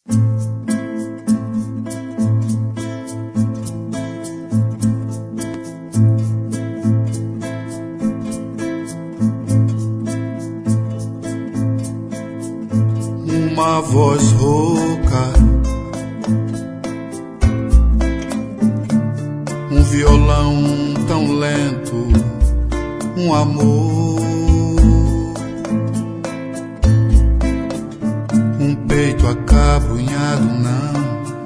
Uma voz rouca, um violão tão lento, um amor, um peito acabrunhado, não,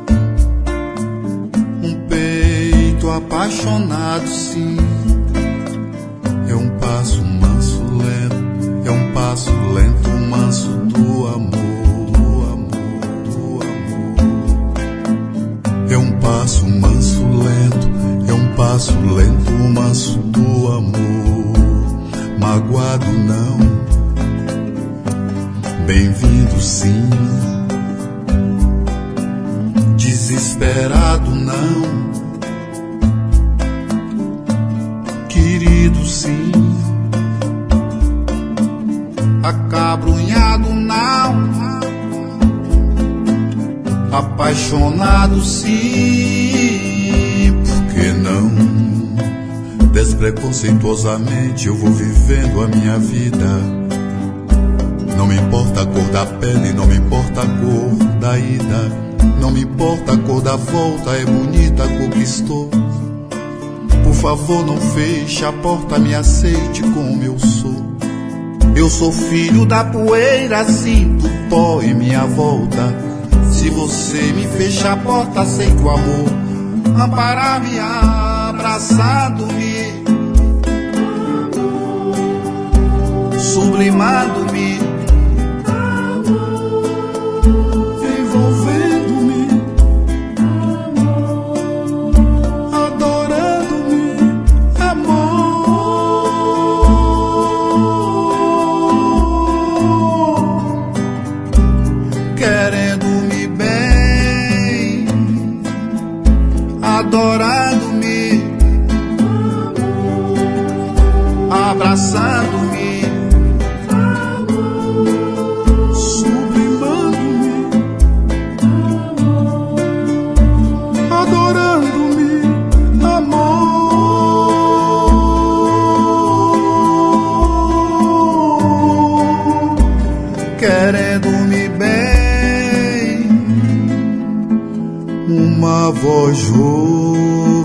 um peito apaixonado, sim. É um passo manso lento, é um passo lento, manso do amor. É um passo manso lento, é um passo lento, manso do amor. Magoado não, bem-vindo sim. Desesperado não, querido sim. Acabrunhado não, apaixonado sim, por que não? Despreconceituosamente eu vou vivendo a minha vida. Não me importa a cor da pele, não me importa a cor da ida, não me importa a cor da volta, é bonita a cor que estou. Por favor não feche a porta, me aceite como eu sou. Eu sou filho da poeira, sinto pó em minha volta. Se você me fecha a porta, sei que o amor amparar-me, abraçando-me, sublimando-me, envolvendo-me, adorando-me, amor, querendo-me bem, adorando-me, abraçando-me, sublimando-me, adorando-me, amor, querendo-me bem. Uma voz rouca,